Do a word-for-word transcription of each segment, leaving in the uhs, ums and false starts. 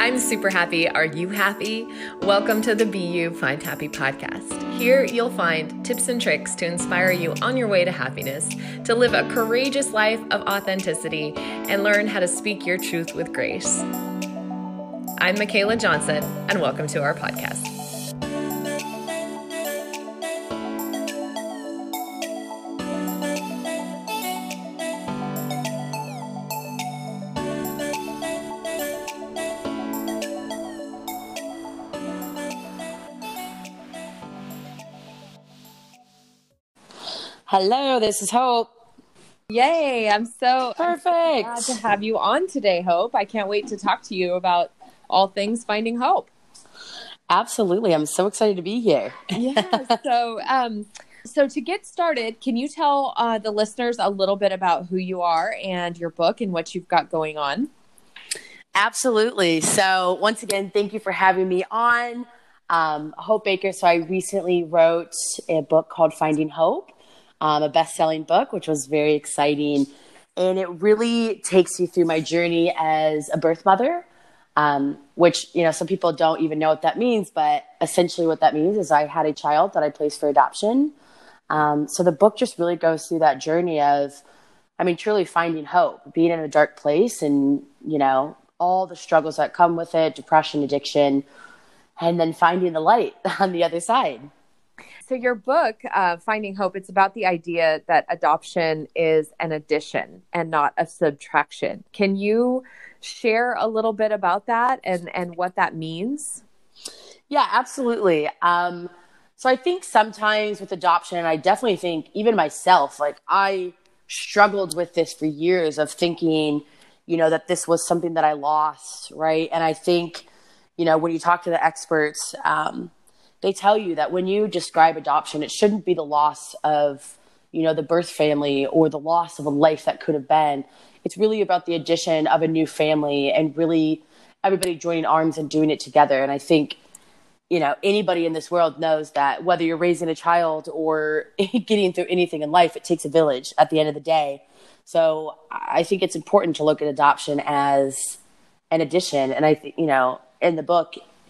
I'm super happy. Are you happy? Welcome to the Be You Find Happy podcast. Here you'll find tips and tricks to inspire you on your way to happiness, to live a courageous life of authenticity, and learn how to speak your truth with grace. I'm Michaela Johnson, and welcome to our podcast. Hello, this is Hope. Yay, I'm so, Perfect. I'm so glad to have you on today, Hope. I can't wait to talk to you about all things finding hope. Absolutely. I'm so excited to be here. Yeah. So, um, so to get started, can you tell uh, the listeners a little bit about who you are and your book and what you've got going on? Absolutely. So once again, thank you for having me on. Um, Hope Baker. So I recently wrote a book called Finding Hope. Um, a best-selling book, which was very exciting. And it really takes you through my journey as a birth mother, um, which, you know, some people don't even know what that means. But essentially what that means is I had a child that I placed for adoption. Um, so the book just really goes through that journey of, I mean, truly finding hope, being in a dark place and, you know, all the struggles that come with it, depression, addiction, and then finding the light on the other side. So your book, uh, Finding Hope, it's about the idea that adoption is an addition and not a subtraction. Can you share a little bit about that and, and what that means? Yeah, absolutely. Um, so I think sometimes with adoption, I definitely think even myself, like I struggled with this for years of thinking, you know, that this was something that I lost, right? And I think, you know, when you talk to the experts, um, they tell you that when you describe adoption, it shouldn't be the loss of, you know, the birth family or the loss of a life that could have been. It's really about the addition of a new family and really everybody joining arms and doing it together. And I think, you know, anybody in this world knows that whether you're raising a child or getting through anything in life, it takes a village at the end of the day. So I think it's important to look at adoption as an addition. And I think, you know, in the book,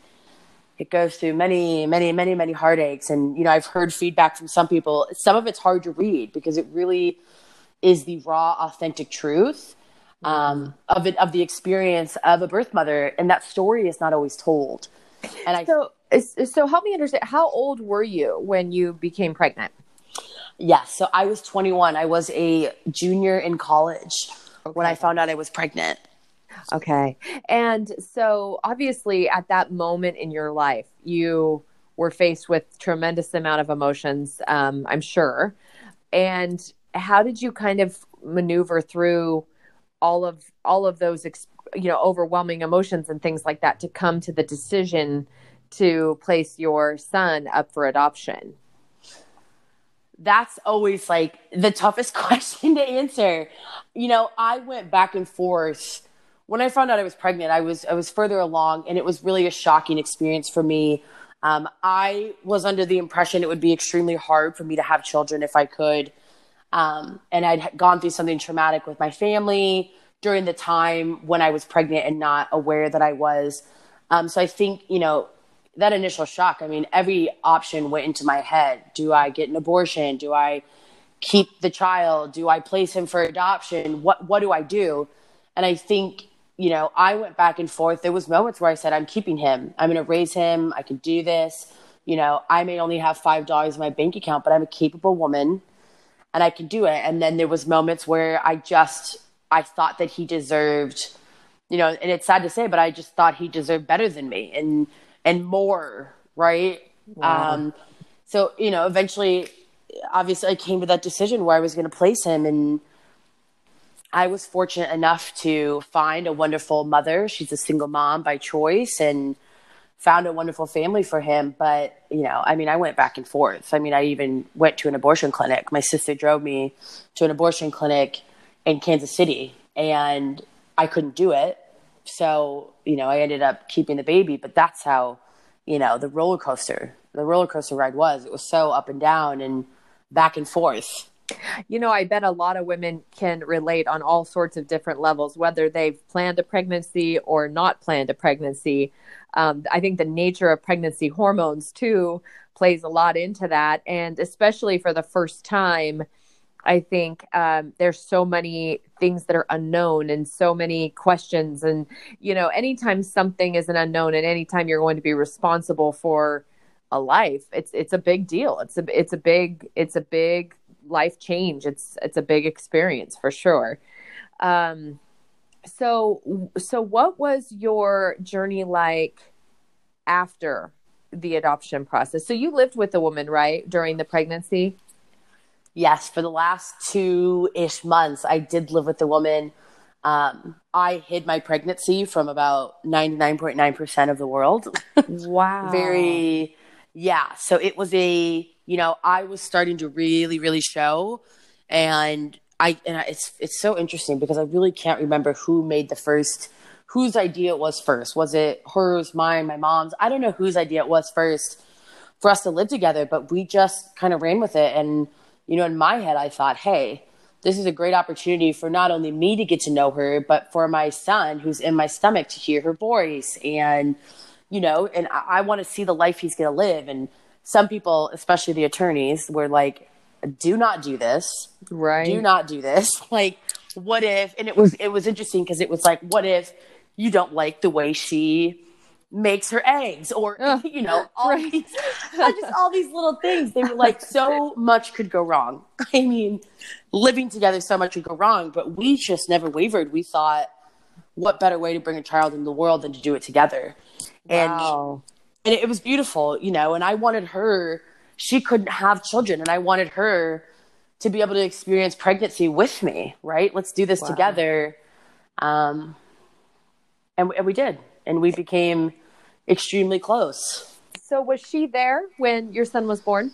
it goes through many, many, many, many heartaches. And, you know, I've heard feedback from some people. Some of it's hard to read because it really is the raw, authentic truth um, of it, of the experience of a birth mother. And that story is not always told. And I So, so help me understand, how old were you when you became pregnant? Yes. So I was twenty-one. I was a junior in college okay. when I found out I was pregnant. Okay. And so obviously at that moment in your life, you were faced with tremendous amount of emotions, um, I'm sure. And how did you kind of maneuver through all of, all of those, you know, overwhelming emotions and things like that to come to the decision to place your son up for adoption? That's always like the toughest question to answer. You know, I went back and forth. When I found out I was pregnant, I was I was further along, and it was really a shocking experience for me. Um, I was under the impression it would be extremely hard for me to have children if I could. Um, and I'd gone through something traumatic with my family during the time when I was pregnant and not aware that I was. Um, so I think, you know, that initial shock, I mean, every option went into my head. Do I get an abortion? Do I keep the child? Do I place him for adoption? What what do I do? And I think, you know, I went back and forth. There was moments where I said, I'm keeping him. I'm going to raise him. I can do this. You know, I may only have five dollars in my bank account, but I'm a capable woman and I can do it. And then there was moments where I just, I thought that he deserved, you know, and it's sad to say, but I just thought he deserved better than me and, and more. Right. Wow. Um, so, you know, eventually, obviously I came to that decision where I was going to place him, and I was fortunate enough to find a wonderful mother. She's a single mom by choice and found a wonderful family for him. But, you know, I mean, I went back and forth. I mean, I even went to an abortion clinic. My sister drove me to an abortion clinic in Kansas City, and I couldn't do it. So, you know, I ended up keeping the baby. But that's how, you know, the roller coaster, the roller coaster ride was. It was so up and down and back and forth. You know, I bet a lot of women can relate on all sorts of different levels, whether they've planned a pregnancy or not planned a pregnancy. Um, I think the nature of pregnancy hormones, too, plays a lot into that. And especially for the first time, I think um, there's so many things that are unknown and so many questions. And, you know, anytime something is an unknown and anytime you're going to be responsible for a life, it's it's a big deal. It's a it's a big it's a big life change. It's it's a big experience for sure. Um, so so what was your journey like after the adoption process? So you lived with a woman, right, during the pregnancy? Yes, for the last two-ish months, I did live with a woman. Um, I hid my pregnancy from about ninety-nine point nine percent of the world. Wow. Very, yeah. So it was a, you know, I was starting to really, really show. And I, and I, it's, it's so interesting because I really can't remember who made the first, whose idea it was first. Was it hers, mine, my mom's? I don't know whose idea it was first for us to live together, but we just kind of ran with it. And you know, in my head, I thought, hey, this is a great opportunity for not only me to get to know her, but for my son who's in my stomach to hear her voice. And, you know, and I, I want to see the life he's going to live. And some people, especially the attorneys, were like, do not do this. Right. Do not do this. Like, what if, and it was, it was interesting because it was like, what if you don't like the way she makes her eggs, or uh, you know, all right. these, just all these little things. They were like, so much could go wrong. I mean, living together, so much could go wrong, but we just never wavered. We thought, what better way to bring a child into the world than to do it together? Wow. And, and it was beautiful, you know, and I wanted her, she couldn't have children, and I wanted her to be able to experience pregnancy with me, right? Let's do this wow. together. Um, and, and we did. And we became extremely close. So was she there when your son was born?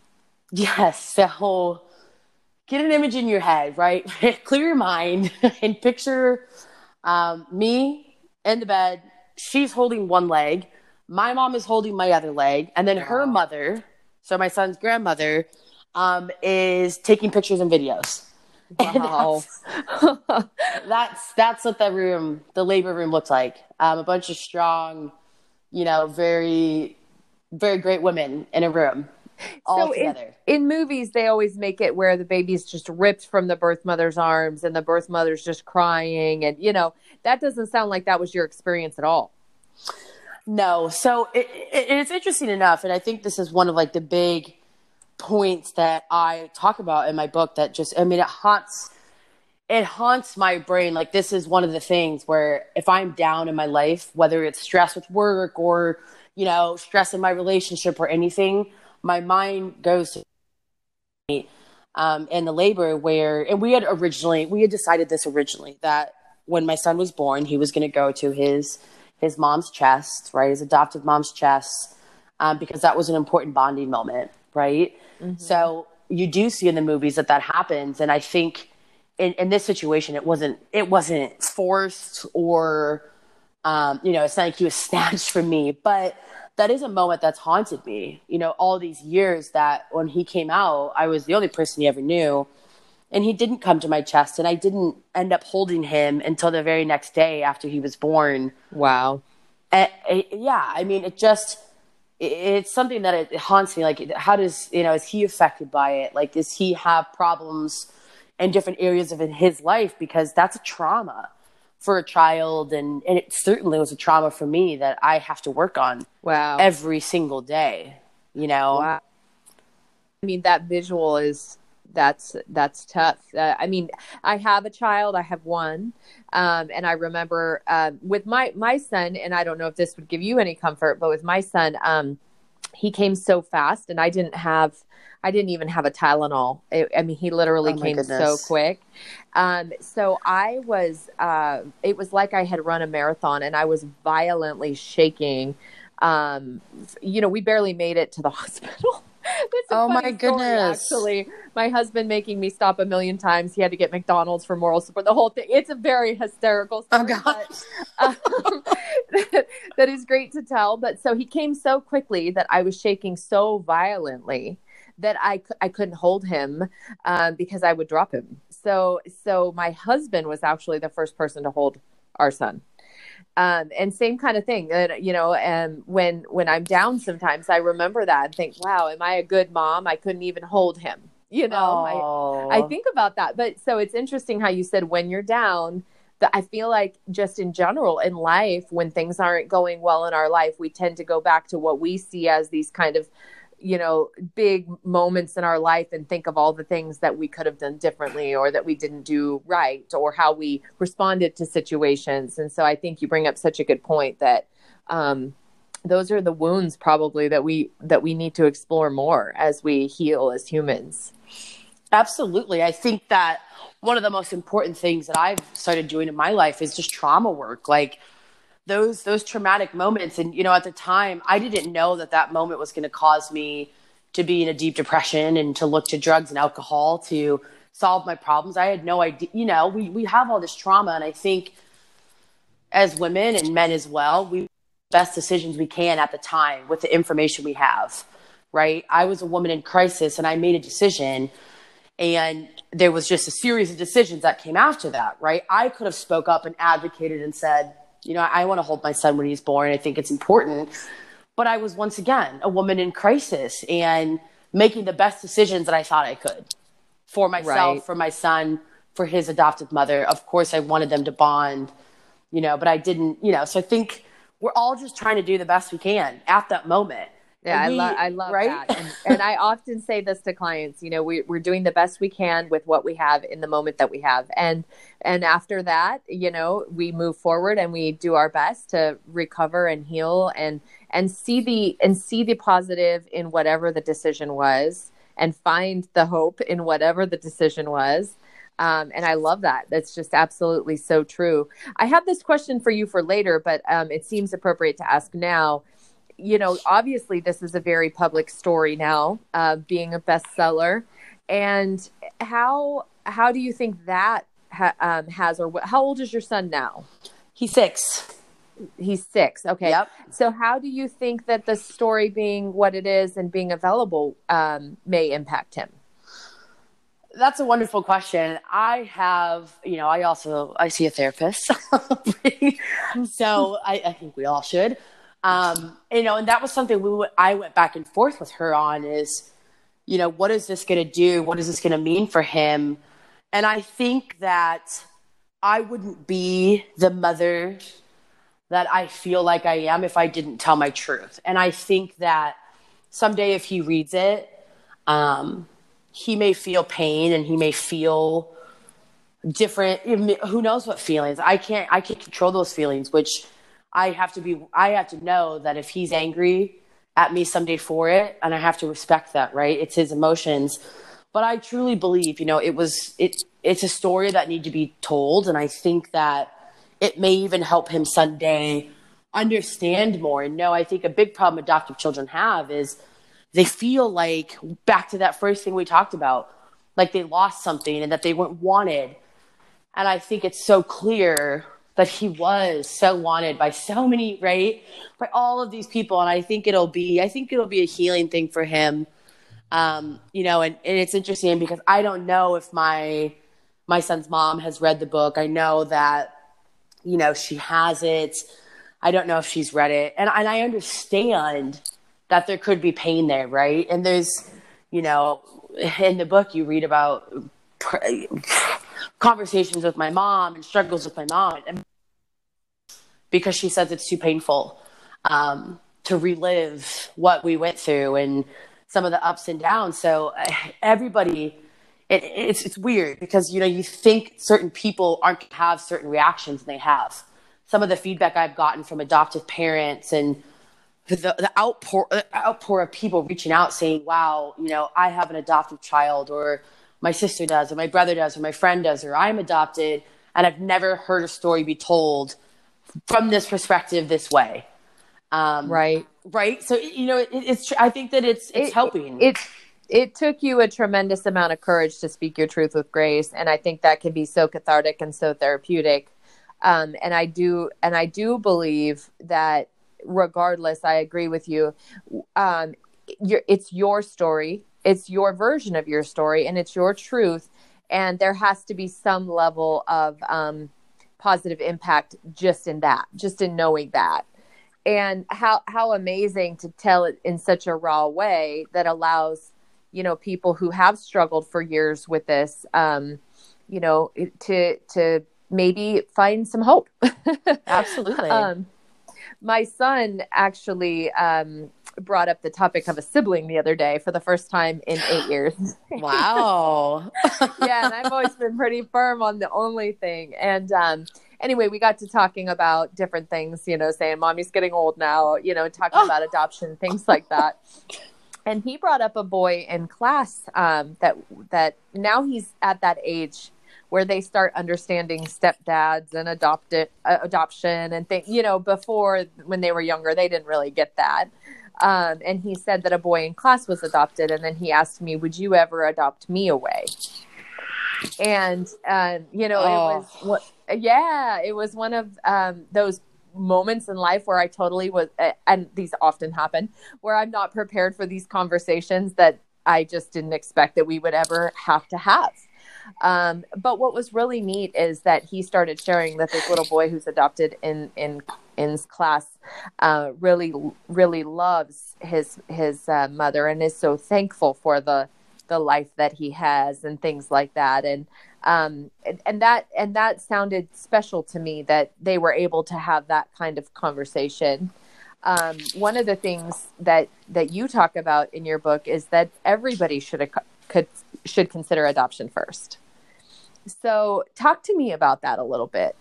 Yes. So get an image in your head, right? Clear your mind and picture um, me in the bed. She's holding one leg. My mom is holding my other leg. And then wow. her mother, so my son's grandmother, um, is taking pictures and videos. Wow. That's, that's that's what the room, the labor room looked like. Um, a bunch of strong, you know, very, very great women in a room, all so together. In, in movies, they always make it where the baby's just ripped from the birth mother's arms and the birth mother's just crying. And, you know, that doesn't sound like that was your experience at all. No. So it, it, it's interesting enough. And I think this is one of like the big points that I talk about in my book that just, I mean, it haunts, it haunts my brain. Like, this is one of the things where if I'm down in my life, whether it's stress with work or, you know, stress in my relationship or anything, my mind goes to me. Um, and the labor where, and we had originally, we had decided this originally, that when my son was born, he was going to go to his, his mom's chest, right? His adoptive mom's chest, um, because that was an important bonding moment. Right. Mm-hmm. So you do see in the movies that that happens. And I think in, in this situation, it wasn't, it wasn't forced or, um, you know, it's not like he was snatched from me, but that is a moment that's haunted me, you know, all these years that when he came out, I was the only person he ever knew, and he didn't come to my chest, and I didn't end up holding him until the very next day after he was born. Wow. And, it, yeah. I mean, it just, it's something that it haunts me. Like, how does, you know, is he affected by it? Like, does he have problems in different areas of his life? Because that's a trauma for a child. And, and it certainly was a trauma for me that I have to work on wow. every single day, you know? Wow. I mean, that visual is, that's, that's tough. Uh, I mean, I have a child, I have one. Um, and I remember, uh, with my, my son, and I don't know if this would give you any comfort, but with my son, um, he came so fast, and I didn't have, I didn't even have a Tylenol. It, I mean, he literally oh came goodness. so quick. Um, so I was, uh, it was like I had run a marathon, and I was violently shaking. Um, you know, we barely made it to the hospital. Oh my goodness. Story, actually, my husband making me stop a million times. He had to get McDonald's for moral support. The whole thing. It's a very hysterical story. Oh God. But, um, that, that is great to tell. But so he came so quickly that I was shaking so violently that I, I couldn't hold him um, because I would drop him. So, so my husband was actually the first person to hold our son. Um, and same kind of thing that, you know, and when, when I'm down, sometimes I remember that and think, wow, am I a good mom? I couldn't even hold him. You know, oh. I, I think about that. But so it's interesting how you said when you're down, that I feel like just in general in life, when things aren't going well in our life, we tend to go back to what we see as these kind of, you know, big moments in our life and think of all the things that we could have done differently or that we didn't do right or how we responded to situations. And so I think you bring up such a good point that um, those are the wounds probably that we that we need to explore more as we heal as humans. Absolutely. I think that one of the most important things that I've started doing in my life is just trauma work. Like those, those traumatic moments. And, you know, at the time I didn't know that that moment was going to cause me to be in a deep depression and to look to drugs and alcohol to solve my problems. I had no idea, you know, we, we have all this trauma. And I think as women and men as well, we make the best decisions we can at the time with the information we have, right? I was a woman in crisis and I made a decision. And there was just a series of decisions that came after that, right? I could have spoke up and advocated and said, you know, I want to hold my son when he's born. I think it's important. But I was once again a woman in crisis and making the best decisions that I thought I could for myself, Right. for my son, for his adoptive mother. Of course, I wanted them to bond, you know, but I didn't, you know, so I think we're all just trying to do the best we can at that moment. Yeah, And I we- love I love right? that. And, and I often say this to clients, you know, we, we're doing the best we can with what we have in the moment that we have. And and after that, you know, we move forward and we do our best to recover and heal and and see the and see the positive in whatever the decision was and find the hope in whatever the decision was. Um, and I love that. That's just absolutely so true. I have this question for you for later, but um, it seems appropriate to ask now. You know, obviously this is a very public story now, uh, being a bestseller. And how how do you think that ha- um, has, or wh- how old is your son now? He's six. He's six. Okay. Yep. So how do you think that the story being what it is and being available um, may impact him? That's a wonderful question. I have, you know, I also, I see a therapist. So I, I think we all should. Um, you know, and that was something we w- I went back and forth with her on is, you know, what is this going to do? What is this going to mean for him? And I think that I wouldn't be the mother that I feel like I am if I didn't tell my truth. And I think that someday if he reads it, um, he may feel pain and he may feel different. Who knows what feelings? I can't, I can't control those feelings, which I have to be, I have to know that if he's angry at me someday for it, and I have to respect that, right? It's his emotions. But I truly believe, you know, it was, it, it's a story that needs to be told. And I think that it may even help him someday understand more. And no, I think a big problem adoptive children have is they feel like, back to that first thing we talked about, like they lost something and that they weren't wanted. And I think it's so clear that he was so wanted by so many, right? By all of these people. And I think it'll be, I think it'll be a healing thing for him. Um, you know, and, and it's interesting because I don't know if my, my son's mom has read the book. I know that, you know, she has it. I don't know if she's read it. And, and I understand that there could be pain there, right? And there's, you know, in the book you read about conversations with my mom and struggles with my mom because she says it's too painful um, to relive what we went through and some of the ups and downs. So everybody, it, it's it's weird because, you know, you think certain people aren't going to have certain reactions and they have. Some of the feedback I've gotten from adoptive parents and the, the outpour, the outpour of people reaching out saying, wow, you know, I have an adoptive child, or my sister does, or my brother does, or my friend does, or I'm adopted, and I've never heard a story be told from this perspective this way. Um, Right. Right. So, you know, it, it's, I think that it's, it's it, helping. It, it took you a tremendous amount of courage to speak your truth with grace. And I think that can be so cathartic and so therapeutic. Um, and I do, and I do believe that regardless, I agree with you. Um, you're, it's your story. it's your version of your story and it's your truth. And there has to be some level of um, positive impact just in that, just in knowing that. And how, how amazing to tell it in such a raw way that allows, you know, people who have struggled for years with this, um, you know, to, to maybe find some hope. Absolutely. um, my son actually, um, brought up the topic of a sibling the other day for the first time in eight years. Wow. Yeah. And I've always been pretty firm on the only thing. And, um, anyway, we got to talking about different things, you know, saying mommy's getting old now, you know, talking oh. about adoption, things like that. And he brought up a boy in class, um, that, that now he's at that age where they start understanding stepdads and adopted uh, adoption and things, you know, before when they were younger, they didn't really get that. Um, and he said that a boy in class was adopted. And then he asked me, would you ever adopt me away? And, um, you know, oh. it was, what, yeah, it was one of um, those moments in life where I totally was, uh, and these often happen, where I'm not prepared for these conversations that I just didn't expect that we would ever have to have. Um, but what was really neat is that he started sharing that this little boy who's adopted in, in, in class, uh, really, really loves his, his, uh, mother and is so thankful for the, the life that he has and things like that. And, um, and, and that, and that sounded special to me that they were able to have that kind of conversation. Um, one of the things that, that you talk about in your book is that everybody should, could, should consider adoption first. So talk to me about that a little bit.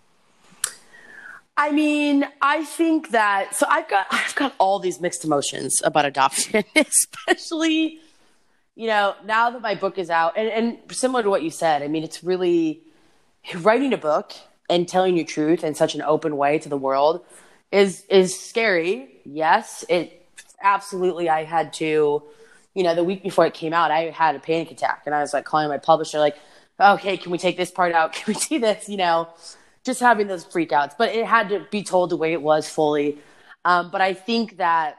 I mean, I think that, so I've got, I've got all these mixed emotions about adoption, especially, you know, now that my book is out and, and similar to what you said, I mean, it's really writing a book and telling your truth in such an open way to the world is, is scary. Yes, it absolutely. I had to, you know, the week before it came out, I had a panic attack and I was like calling my publisher, like, okay, can we take this part out? Can we see this? You know, just having those freakouts, but it had to be told the way it was fully. Um, but I think that,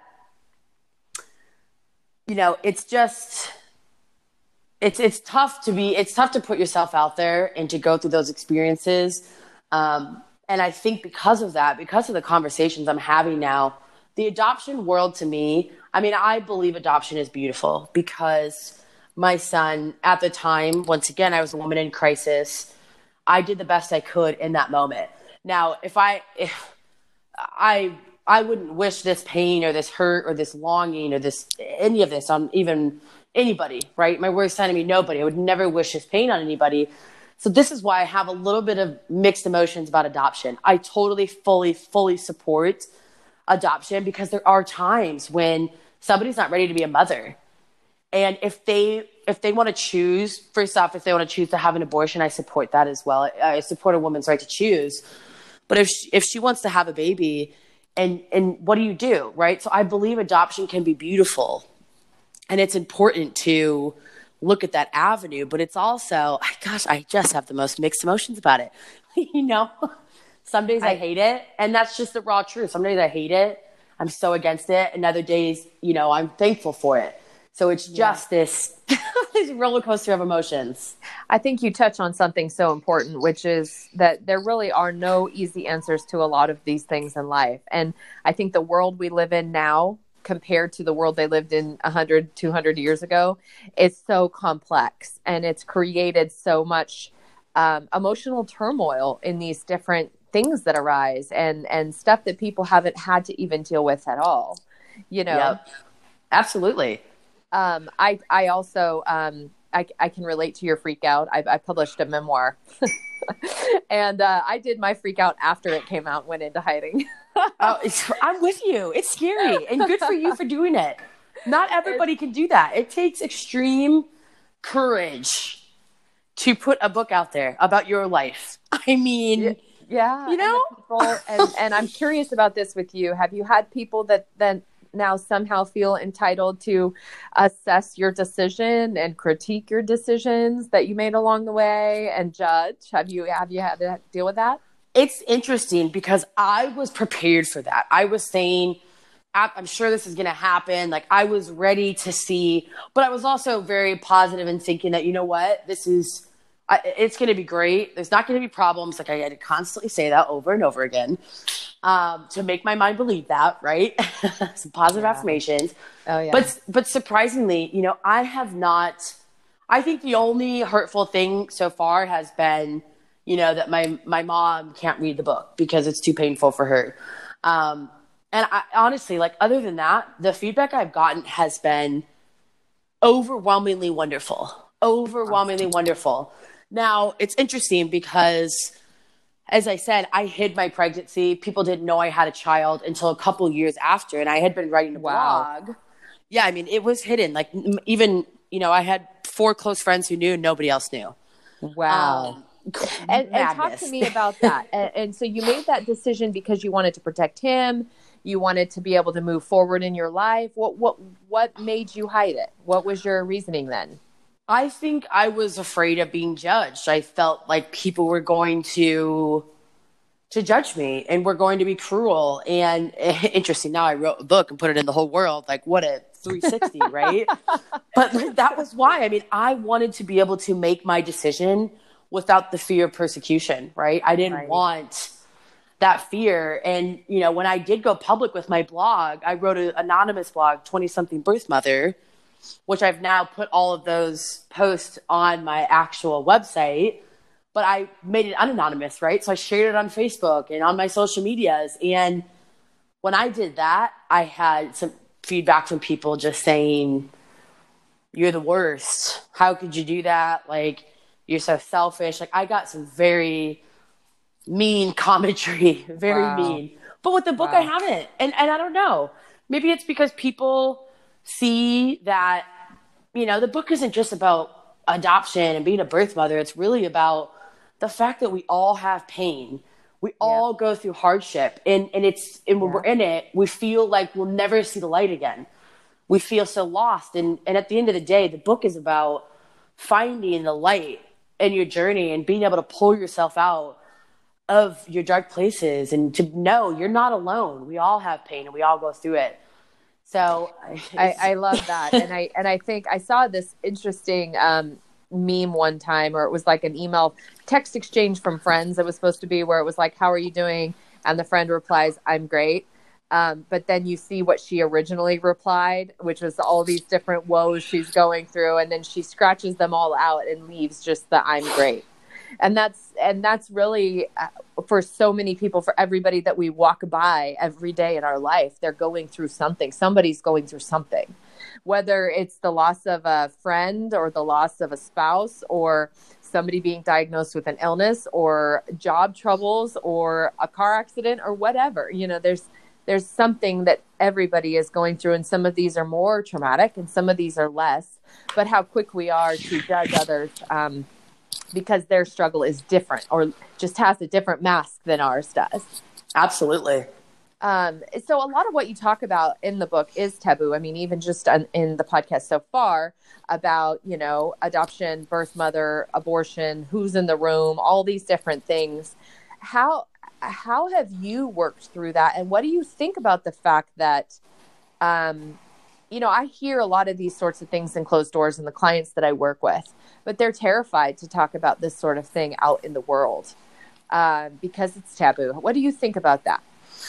you know, it's just, it's, it's tough to be, it's tough to put yourself out there and to go through those experiences. Um, and I think because of that, because of the conversations I'm having now, the adoption world to me, I mean, I believe adoption is beautiful because my son at the time, once again, I was a woman in crisis. I did the best I could in that moment. Now, if I, if I, I wouldn't wish this pain or this hurt or this longing or this, any of this on even anybody, right? My worst enemy, nobody. I would never wish this pain on anybody. So this is why I have a little bit of mixed emotions about adoption. I totally, fully, fully support adoption because there are times when somebody's not ready to be a mother. And if they if they want to choose, first off, if they want to choose to have an abortion, I support that as well. I support a woman's right to choose. But if she, if she wants to have a baby, and and what do you do, right? So I believe adoption can be beautiful. And it's important to look at that avenue. But it's also, gosh, I just have the most mixed emotions about it. You know, some days I, I hate it. And that's just the raw truth. Some days I hate it. I'm so against it. And other days, you know, I'm thankful for it. So it's just yeah. this, this roller coaster of emotions. I think you touch on something so important, which is that there really are no easy answers to a lot of these things in life. And I think the world we live in now, compared to the world they lived in one hundred, two hundred years ago, is so complex. And it's created so much um, emotional turmoil in these different things that arise and, and stuff that people haven't had to even deal with at all. You know? Yep. Absolutely. Um, I, I also, um, I, I can relate to your freak out. I, I published a memoir and, uh, I did my freak out after it came out, went into hiding. Oh, it's, I'm with you. It's scary and good for you for doing it. Not everybody can do that. It takes extreme courage to put a book out there about your life. I mean, yeah, you know, and, people, and, and I'm curious about this with you. Have you had people that then now somehow feel entitled to assess your decision and critique your decisions that you made along the way and judge? Have you, have you had to deal with that? It's interesting because I was prepared for that. I was saying I'm sure this is going to happen. Like I was ready to see, but I was also very positive in thinking that, you know what, this is, I, it's going to be great. There's not going to be problems. Like I had to constantly say that over and over again um, to make my mind believe that, right? Some positive yeah. affirmations. Oh yeah. But, but surprisingly, you know, I have not, I think the only hurtful thing so far has been, you know, that my, my mom can't read the book because it's too painful for her. Um, And I, honestly, like other than that, the feedback I've gotten has been overwhelmingly wonderful, overwhelmingly wonderful. Now, it's interesting because, as I said, I hid my pregnancy. People didn't know I had a child until a couple years after, and I had been writing a wow. blog. Yeah, I mean, it was hidden. Like even, you know, I had four close friends who knew, and nobody else knew. Wow. Um, and, and talk to me about that. and, and so you made that decision because you wanted to protect him. You wanted to be able to move forward in your life. What what what made you hide it? What was your reasoning then? I think I was afraid of being judged. I felt like people were going to to judge me and were going to be cruel. And interesting, now I wrote a book and put it in the whole world. Like what a three sixty, right? But like, that was why. I mean, I wanted to be able to make my decision without the fear of persecution, right? I didn't right. want that fear. And, you know, when I did go public with my blog, I wrote an anonymous blog, twenty something birth mother, which I've now put all of those posts on my actual website, but I made it unanonymous, right? So I shared it on Facebook and on my social medias. And when I did that, I had some feedback from people just saying, you're the worst. How could you do that? Like, you're so selfish. Like I got some very mean commentary, very wow. mean. But with the book, wow. I haven't. And and I don't know. Maybe it's because people see that, you know, the book isn't just about adoption and being a birth mother. It's really about the fact that we all have pain. We yeah. all go through hardship. And, and it's and when yeah. we're in it, we feel like we'll never see the light again. We feel so lost. And, and at the end of the day, the book is about finding the light in your journey and being able to pull yourself out of your dark places and to know you're not alone. We all have pain and we all go through it. So I, I love that. And I, and I think I saw this interesting um, meme one time, or it was like an email text exchange from friends. It was supposed to be where it was like, how are you doing? And the friend replies, I'm great. Um, but then you see what she originally replied, which was all these different woes she's going through. And then she scratches them all out and leaves just the I'm great. And that's, and that's really uh, for so many people, for everybody that we walk by every day in our life, they're going through something. Somebody's going through something, whether it's the loss of a friend or the loss of a spouse or somebody being diagnosed with an illness or job troubles or a car accident or whatever. You know, there's, there's something that everybody is going through, and some of these are more traumatic and some of these are less, but how quick we are to judge others um, because their struggle is different or just has a different mask than ours does. Absolutely. Um, so a lot of what you talk about in the book is taboo. I mean, even just on, in the podcast so far about, you know, adoption, birth mother, abortion, who's in the room, all these different things. How, how have you worked through that? And what do you think about the fact that, um, you know, I hear a lot of these sorts of things in closed doors and the clients that I work with, but they're terrified to talk about this sort of thing out in the world uh, because it's taboo. What do you think about that?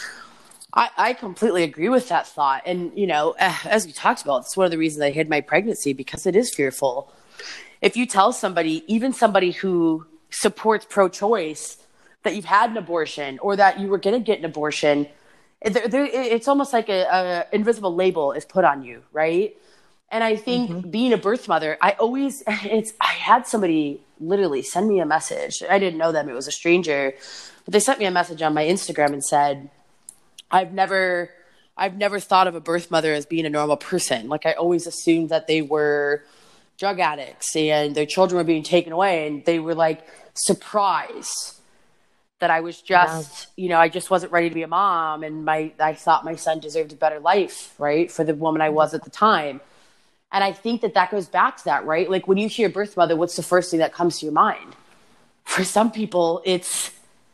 I, I completely agree with that thought. And, you know, as we talked about, it's one of the reasons I hid my pregnancy, because it is fearful. If you tell somebody, even somebody who supports pro-choice, that you've had an abortion or that you were going to get an abortion, they're, they're, it's almost like a, a invisible label is put on you, right? And I think mm-hmm. being a birth mother, I always, it's, I had somebody literally send me a message. I didn't know them. It was a stranger, but they sent me a message on my Instagram and said, I've never, I've never thought of a birth mother as being a normal person. Like I always assumed that they were drug addicts and their children were being taken away. And they were like surprised that I was just, yeah. you know, I just wasn't ready to be a mom. And my, I thought my son deserved a better life, right? For the woman I was at the time. And I think that that goes back to that, right? Like when you hear birth mother, what's the first thing that comes to your mind? For some people, it's,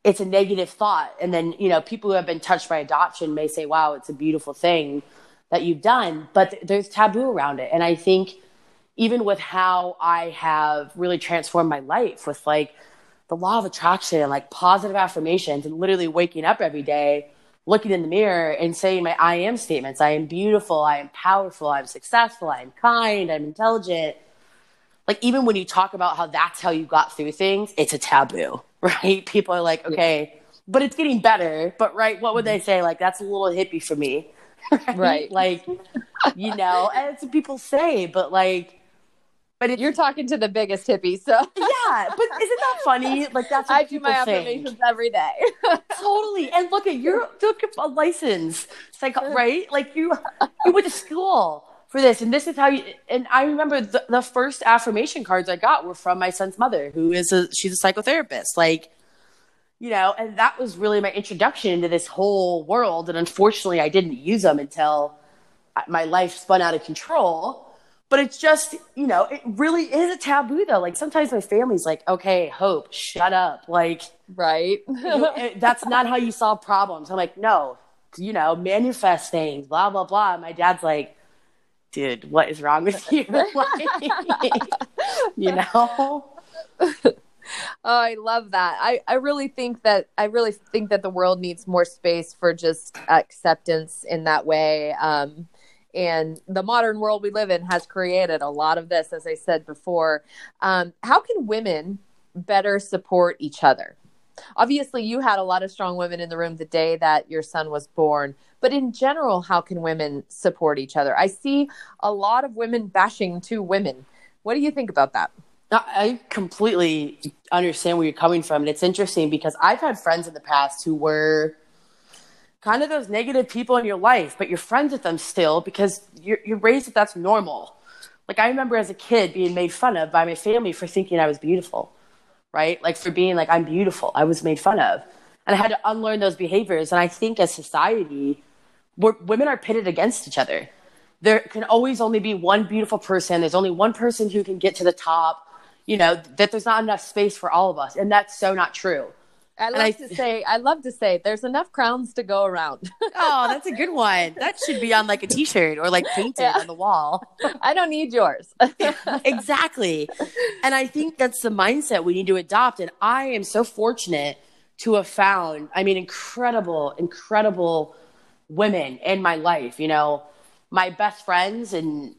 it's a negative thought. And then, you know, people who have been touched by adoption may say, wow, it's a beautiful thing that you've done, but th- there's taboo around it. And I think even with how I have really transformed my life with like the law of attraction and like positive affirmations and literally waking up every day, looking in the mirror and saying my I am statements, I am beautiful, I am powerful, I'm successful, I'm kind, I'm intelligent. Like even when you talk about how that's how you got through things, it's a taboo, right? People are like, okay, yeah. but it's getting better. But right, what would they say? Like, that's a little hippie for me. Right. Right. Like, you know, and it's what people say, but like, but it's, you're talking to the biggest hippie. So yeah, but isn't that funny? Like that's what I do my affirmations think. every day. Totally. And look at you're look at a license, psycho, right? Like you, you went to school for this, and this is how you. And I remember the, the first affirmation cards I got were from my son's mother, who is a she's a psychotherapist. Like, you know, and that was really my introduction into this whole world. And unfortunately, I didn't use them until my life spun out of control. But it's just, you know, it really is a taboo, though. Like, sometimes my family's like, okay, Hope, shut up. Like, right. you, that's not how you solve problems. I'm like, no, you know, manifest things, blah, blah, blah. And my dad's like, dude, what is wrong with you? Like, you know? Oh, I love that. I, I really think that I really think that the world needs more space for just acceptance in that way. Um, and the modern world we live in has created a lot of this, as I said before. Um, how can women better support each other? Obviously, you had a lot of strong women in the room the day that your son was born. But in general, how can women support each other? I see a lot of women bashing two women. What do you think about that? I completely understand where you're coming from. And it's interesting because I've had friends in the past who were kind of those negative people in your life, but you're friends with them still because you're, you're raised that that's normal. Like I remember as a kid being made fun of by my family for thinking I was beautiful, right? Like for being like, I'm beautiful. I was made fun of. And I had to unlearn those behaviors. And I think as society, we're, women are pitted against each other. There can always only be one beautiful person. There's only one person who can get to the top. You know, that there's not enough space for all of us. And that's so not true. I love I, to say, I love to say there's enough crowns to go around. Oh, that's a good one. That should be on like a t-shirt or like painted yeah. on the wall. I don't need yours. Exactly. And I think that's the mindset we need to adopt. And I am so fortunate to have found, I mean, incredible, incredible women in my life. You know, my best friends and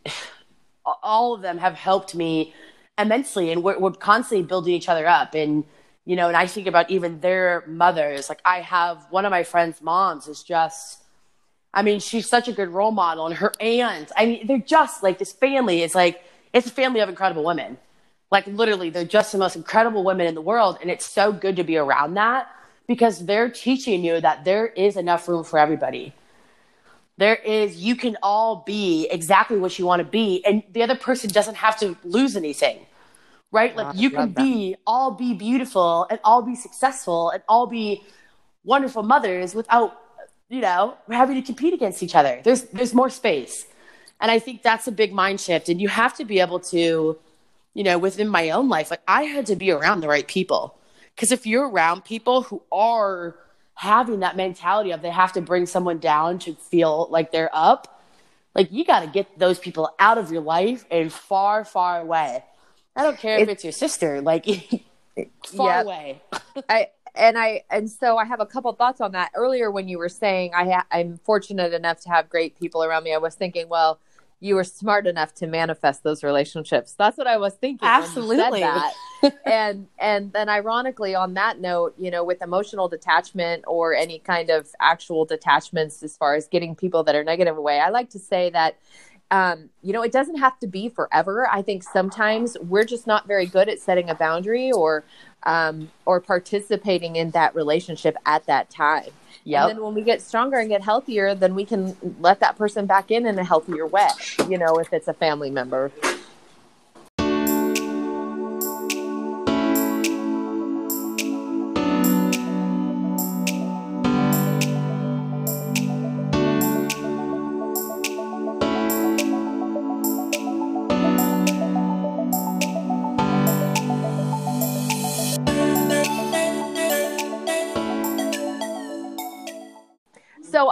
all of them have helped me immensely, and we're, we're constantly building each other up. And you know, and I think about even their mothers. Like I have one of my friends' moms is just, I mean, she's such a good role model, and her aunts, I mean, they're just like this family is like, it's a family of incredible women. Like literally, they're just the most incredible women in the world. And it's so good to be around that because they're teaching you that there is enough room for everybody. There is, you can all be exactly what you want to be. And the other person doesn't have to lose anything, right? Like you can be, all be beautiful and all be successful and all be wonderful mothers without, you know, having to compete against each other. There's, there's more space. And I think that's a big mind shift. And you have to be able to, you know, within my own life, like I had to be around the right people. Because if you're around people who are having that mentality of they have to bring someone down to feel like they're up, like you got to get those people out of your life and far, far away. I don't care if it's, it's your sister, like far yep. away. I and I and so I have a couple thoughts on that. Earlier when you were saying I ha- I'm fortunate enough to have great people around me, I was thinking, well, you were smart enough to manifest those relationships. That's what I was thinking. Absolutely. When you said that. and and then ironically on that note, you know, with emotional detachment or any kind of actual detachments as far as getting people that are negative away, I like to say that um, you know, it doesn't have to be forever. I think sometimes we're just not very good at setting a boundary or um, or participating in that relationship at that time. Yep. And then when we get stronger and get healthier, then we can let that person back in in a healthier way, you know, if it's a family member.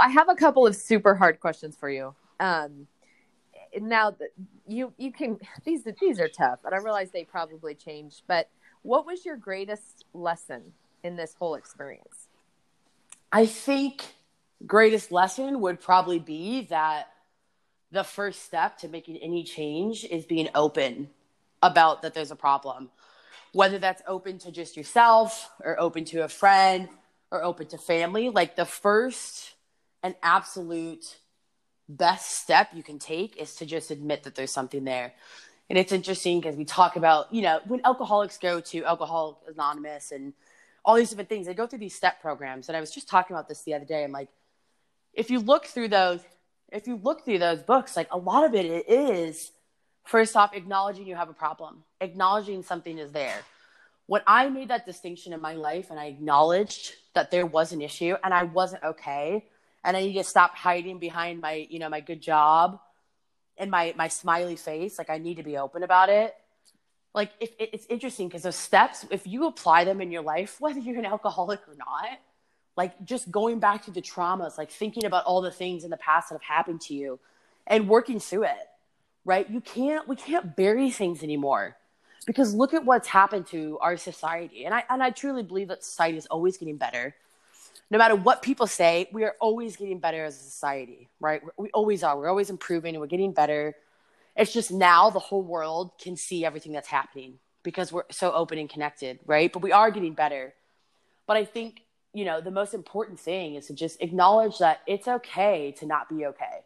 I have a couple of super hard questions for you. Um, now that you, you can, these, these are tough, and I realize they probably changed, but what was your greatest lesson in this whole experience? I think greatest lesson would probably be that the first step to making any change is being open about that there's a problem, whether that's open to just yourself or open to a friend or open to family. Like the first and absolute best step you can take is to just admit that there's something there. And it's interesting because we talk about, you know, when alcoholics go to Alcoholics Anonymous and all these different things, they go through these step programs. And I was just talking about this the other day. I'm like, if you look through those, if you look through those books, like a lot of it, it is first off, acknowledging you have a problem, acknowledging something is there. When I made that distinction in my life and I acknowledged that there was an issue and I wasn't okay, and I need to stop hiding behind my, you know, my good job and my, my smiley face, like I need to be open about it. Like if it's interesting because those steps, if you apply them in your life, whether you're an alcoholic or not, like just going back to the traumas, like thinking about all the things in the past that have happened to you and working through it, right? You can't, we can't bury things anymore because look at what's happened to our society. And I, and I truly believe that society is always getting better. No matter what people say, we are always getting better as a society, right? We always are. We're always improving and we're getting better. It's just now the whole world can see everything that's happening because we're so open and connected, right? But we are getting better. But I think, you know, the most important thing is to just acknowledge that it's okay to not be okay.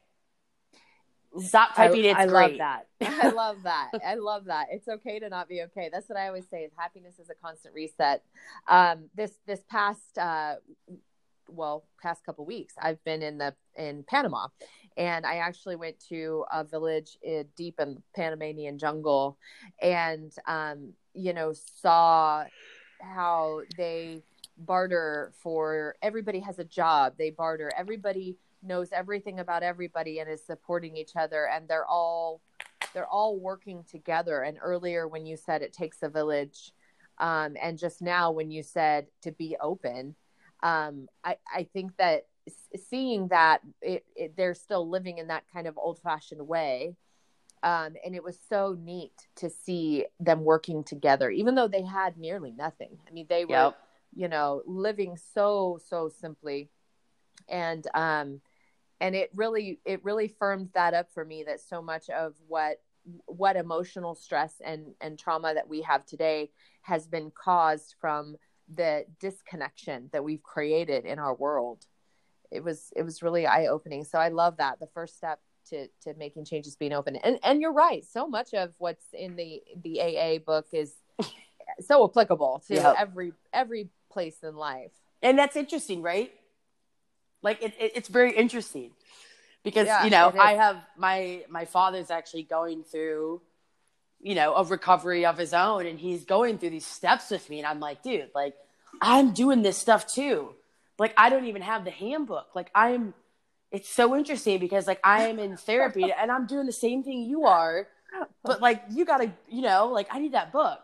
Stop typing I, it's I great. love that. I love that. I love that. It's okay to not be okay. That's what I always say is happiness is a constant reset. Um, this, this past, uh, well, past couple weeks, I've been in the, in Panama, and I actually went to a village in, deep in Panamanian jungle and, um, you know, saw how they barter for, everybody has a job. They barter. Everybody knows everything about everybody and is supporting each other. And they're all, they're all working together. And earlier when you said it takes a village, um, and just now when you said to be open, um, I, I think that seeing that it, it, they're still living in that kind of old fashioned way. Um, and it was so neat to see them working together, even though they had nearly nothing. I mean, they were, yep. you know, living so, so simply. And, um, and it really, it really firmed that up for me that so much of what, what emotional stress and, and trauma that we have today has been caused from the disconnection that we've created in our world. It was, it was really eye-opening. So I love that. The first step to, to making changes, being open. And, and you're right. So much of what's in the, the A A book is so applicable to yep. every, every place in life. And that's interesting, right? Like it, it it's very interesting because, yeah, you know, I have my, my father's actually going through, you know, a recovery of his own, and he's going through these steps with me. And I'm like, dude, like I'm doing this stuff too. Like, I don't even have the handbook. Like I'm, it's so interesting because like I am in therapy and I'm doing the same thing you are, but like, you gotta, you know, like I need that book.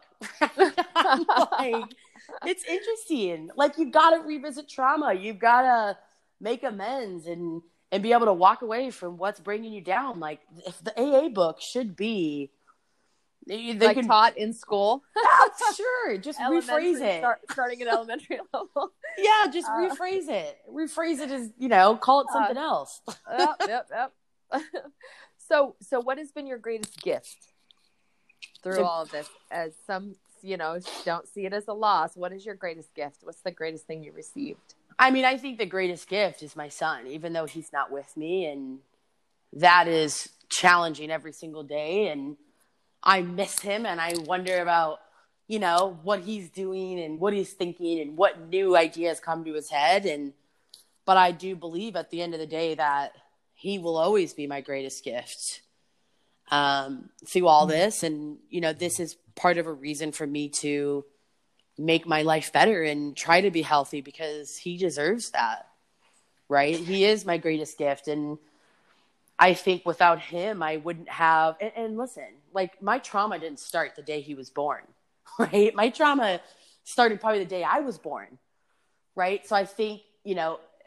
Like, it's interesting. Like you've got to revisit trauma. You've got to make amends and, and be able to walk away from what's bringing you down. Like if the A A book should be they like can, taught in school. Yeah, sure. Just rephrase it. Start, starting at elementary level. Yeah, just uh, rephrase it. Rephrase it as, you know, call it something uh, else. Yep, yep, yep. So, so what has been your greatest gift through so, all of this? As some, you know, don't see it as a loss. What is your greatest gift? What's the greatest thing you received? I mean, I think the greatest gift is my son, even though he's not with me. And that is challenging every single day. And I miss him and I wonder about, you know, what he's doing and what he's thinking and what new ideas come to his head. And, but I do believe at the end of the day that he will always be my greatest gift um, through all this. And, you know, this is part of a reason for me to make my life better and try to be healthy because he deserves that, right? He is my greatest gift. And I think without him, I wouldn't have, and, and listen, like my trauma didn't start the day he was born, right? My trauma started probably the day I was born, right? So I think, you know,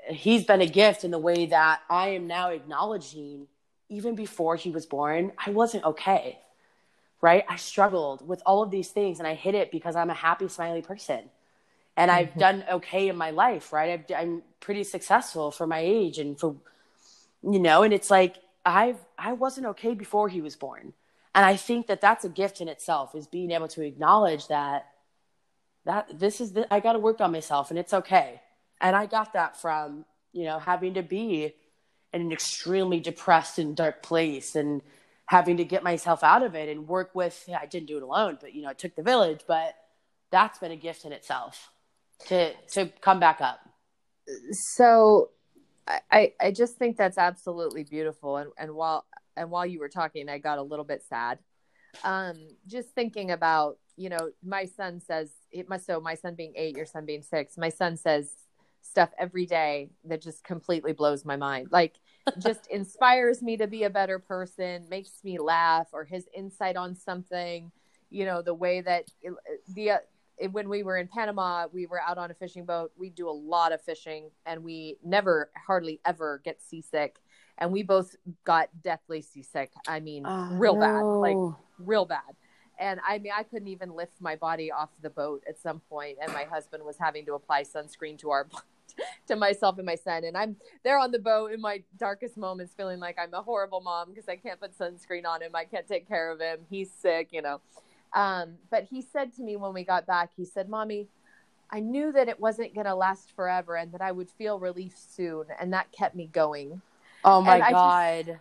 he's been a gift in the way that I am now acknowledging, even before he was born, I wasn't okay, right? I struggled with all of these things, and I hid it because I'm a happy, smiley person. And I've mm-hmm. done okay in my life, right? I've, I'm pretty successful for my age and for, you know, and it's like, I've, I wasn't okay before he was born. And I think that that's a gift in itself, is being able to acknowledge that, that this is the, I got to work on myself, and it's okay. And I got that from, you know, having to be in an extremely depressed and dark place and having to get myself out of it and work with, yeah, I didn't do it alone, but, you know, it took the village, but that's been a gift in itself to, to come back up. So I, I just think that's absolutely beautiful. And, and while, and while you were talking, I got a little bit sad. Um, just thinking about, you know, my son says it must, so my son being eight, your son being six, my son says stuff every day that just completely blows my mind. Like, just inspires me to be a better person, makes me laugh, or his insight on something, you know, the way that it, the, uh, it, when we were in Panama, we were out on a fishing boat. We do a lot of fishing, and we never, hardly ever get seasick. And we both got deathly seasick. I mean, oh, real no. bad, like real bad. And I mean, I couldn't even lift my body off the boat at some point, and my husband was having to apply sunscreen to our to myself and my son. And I'm there on the boat in my darkest moments, feeling like I'm a horrible mom because I can't put sunscreen on him. I can't take care of him. He's sick, you know. Um, but he said to me when we got back, he said, "Mommy, I knew that it wasn't going to last forever and that I would feel relief soon." And that kept me going. Oh my God.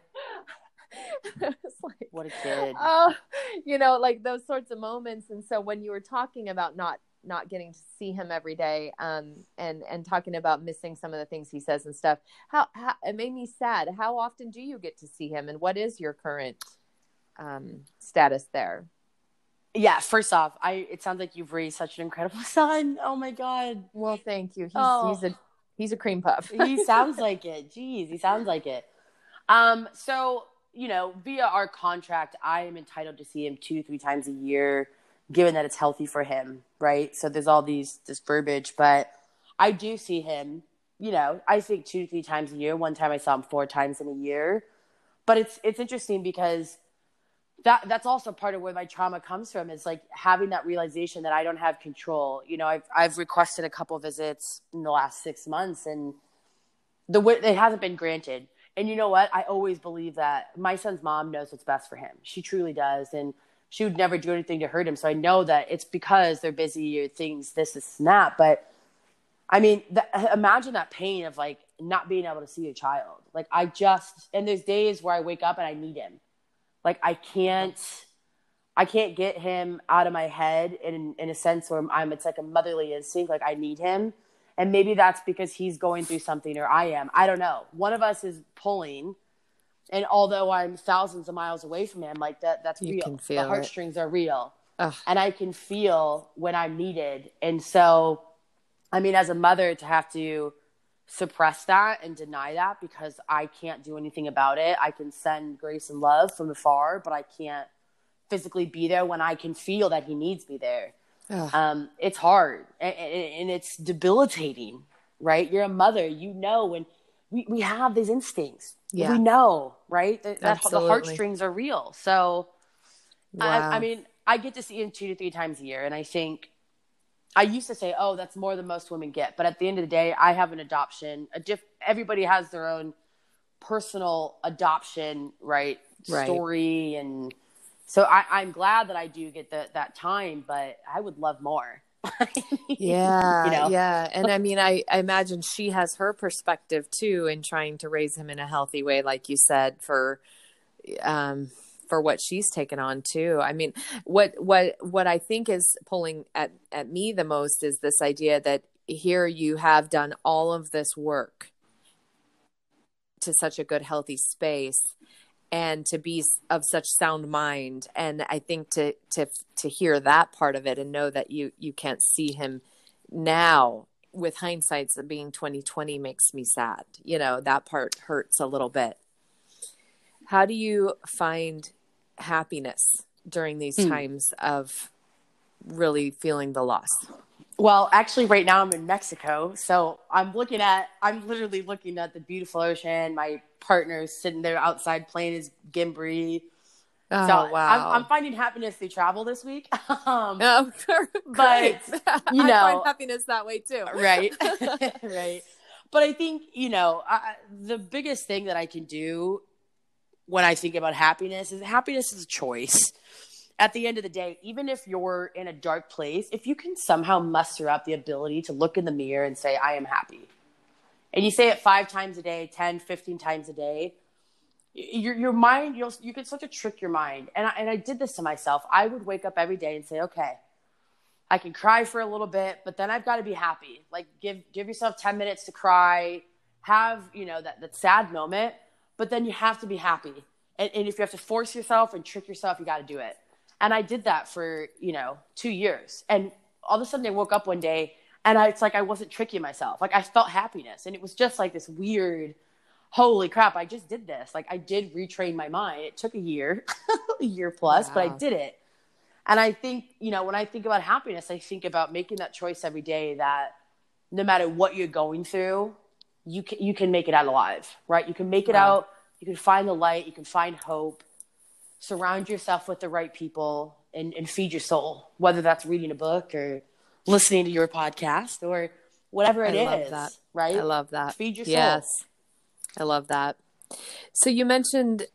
Just, like, what a kid. Oh, you know, like those sorts of moments. And so when you were talking about not not getting to see him every day, um, and, and talking about missing some of the things he says and stuff, how, how it made me sad. How often do you get to see him, and what is your current um, status there? Yeah, first off, I it sounds like you've raised such an incredible son. Oh my God. Well, thank you. He's oh. he's a he's a cream puff. He sounds like it. Jeez, he sounds like it. Um, so, you know, via our contract, I am entitled to see him two, three times a year, given that it's healthy for him, right? So there's all these this verbiage, but I do see him, you know, I think two to three times a year. One time I saw him four times in a year. But it's it's interesting because that that's also part of where my trauma comes from, is like having that realization that I don't have control. You know, I've I've requested a couple visits in the last six months, and the it hasn't been granted. And you know what? I always believe that my son's mom knows what's best for him. She truly does, and she would never do anything to hurt him. So I know that it's because they're busy or things, this is that. But I mean, the, imagine that pain of like not being able to see a child. Like I just, and there's days where I wake up and I need him. Like I can't, I can't get him out of my head in, in a sense where I'm, it's like a motherly instinct. Like I need him. And maybe that's because he's going through something, or I am, I don't know. One of us is pulling. And although I'm thousands of miles away from him, like that, that's you real. Can feel the heartstrings it. are real. Ugh. And I can feel when I'm needed. And so, I mean, as a mother, to have to suppress that and deny that because I can't do anything about it. I can send grace and love from afar, but I can't physically be there when I can feel that he needs me there. Um, it's hard and, and it's debilitating, right? You're a mother, you know, when we, we have these instincts, yeah. we know, right? That, that the heartstrings are real. So, wow. I, I mean, I get to see him two to three times a year. And I think I used to say, oh, that's more than most women get. But at the end of the day, I have an adoption. A diff- everybody has their own personal adoption, right? right. Story and So I, I'm glad that I do get the, that time, but I would love more. yeah, you know? yeah. And I mean, I, I imagine she has her perspective too in trying to raise him in a healthy way, like you said, for um, for what she's taken on too. I mean, what what what I think is pulling at, at me the most is this idea that here you have done all of this work to such a good, healthy space, and to be of such sound mind. And I think to, to, to hear that part of it and know that you, you can't see him now with hindsight being twenty twenty makes me sad. You know, that part hurts a little bit. How do you find happiness during these mm. times of really feeling the loss? Well, actually, right now I'm in Mexico, so I'm looking at, I'm literally looking at the beautiful ocean. My partner's sitting there outside playing his Gimbri. Oh, So wow. I'm, I'm finding happiness through travel this week. um, Oh, but, you I know, find happiness that way too. right, right. But I think, you know, I, the biggest thing that I can do when I think about happiness is happiness is a choice. At the end of the day, even if you're in a dark place, if you can somehow muster up the ability to look in the mirror and say, I am happy, and you say it five times a day, ten, fifteen times a day, your, your mind, you'll, you can start to trick your mind. And I, and I did this to myself. I would wake up every day and say, okay, I can cry for a little bit, but then I've got to be happy. Like give, give yourself ten minutes to cry, have, you know, that, that sad moment, but then you have to be happy. And, and if you have to force yourself and trick yourself, you got to do it. And I did that for, you know, two years. And all of a sudden I woke up one day and I, it's like I wasn't tricking myself. Like I felt happiness. And it was just like this weird, holy crap, I just did this. Like I did retrain my mind. It took a year, a year plus, wow. But I did it. And I think, you know, when I think about happiness, I think about making that choice every day that no matter what you're going through, you can, you can make it out alive, right? You can make it wow. out. You can find the light. You can find hope. Surround yourself with the right people and, and feed your soul, whether that's reading a book or listening to your podcast or whatever it I is, that. right? I love that. Feed your soul. Yes. I love that. So you mentioned,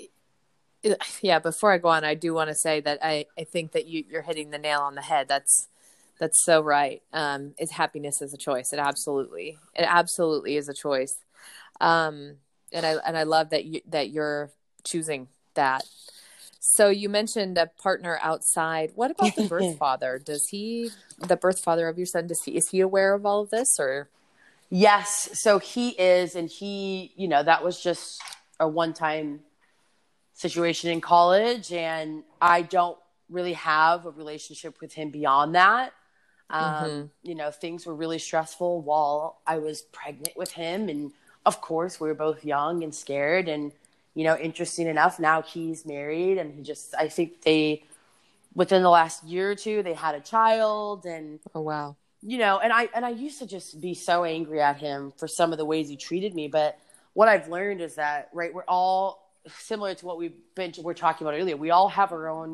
yeah, before I go on, I do want to say that I, I think that you, you're hitting the nail on the head. That's, that's so right. Um, it's happiness is a choice. It absolutely, it absolutely is a choice. Um, and I, and I love that you, that you're choosing that. So you mentioned a partner outside. What about the birth father? Does he, the birth father of your son, does he, is he aware of all of this or? Yes. So he is, and he, you know, that was just a one-time situation in college, and I don't really have a relationship with him beyond that. Um, mm-hmm. You know, things were really stressful while I was pregnant with him. And of course we were both young and scared, and you know, interesting enough, now he's married and he just, I think they, within the last year or two, they had a child and, oh, wow. You know, and I, and I used to just be so angry at him for some of the ways he treated me. But what I've learned is that, right, we're all similar to what we've been, we're talking about earlier. We all have our own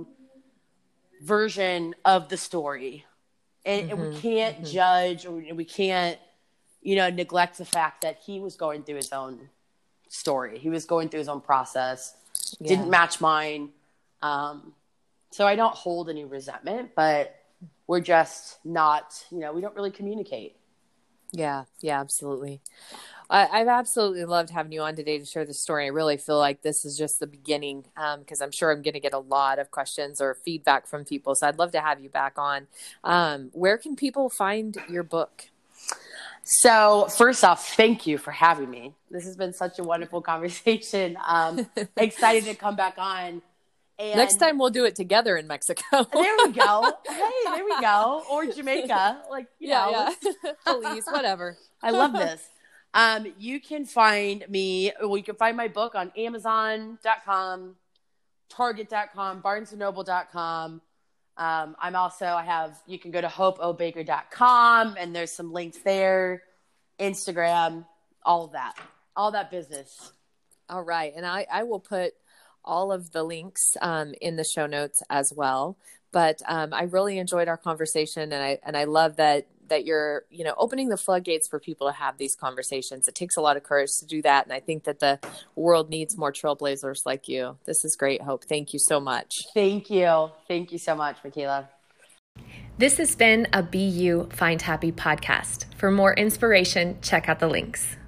version of the story and, mm-hmm. and we can't mm-hmm. judge or we can't, you know, neglect the fact that he was going through his own story. He was going through his own process, yeah. Didn't match mine. Um, so I don't hold any resentment, but we're just not, you know, we don't really communicate. Yeah. Yeah, absolutely. I, I've absolutely loved having you on today to share the story. I really feel like this is just the beginning um, because I'm sure I'm going to get a lot of questions or feedback from people. So I'd love to have you back on. Um, where can people find your book? So first off, thank you for having me. This has been such a wonderful conversation. Um, excited to come back on. And next time we'll do it together in Mexico. There we go. Hey, there we go. Or Jamaica. Like, you yeah, know. Yeah. Police, whatever. I love this. Um, you can find me, well, you can find my book on Amazon dot com, Target dot com, Barnes and Noble dot com. Um, I'm also, I have, you can go to hope o baker dot com and there's some links there, Instagram, all of that, all that business. All right. And I, I will put all of the links um, in the show notes as well. But um, I really enjoyed our conversation, and I and I love that that you're you know opening the floodgates for people to have these conversations. It takes a lot of courage to do that, and I think that the world needs more trailblazers like you. This is great, Hope. Thank you so much. Thank you. Thank you so much, Michaela. This has been a Be You Find Happy podcast. For more inspiration, check out the links.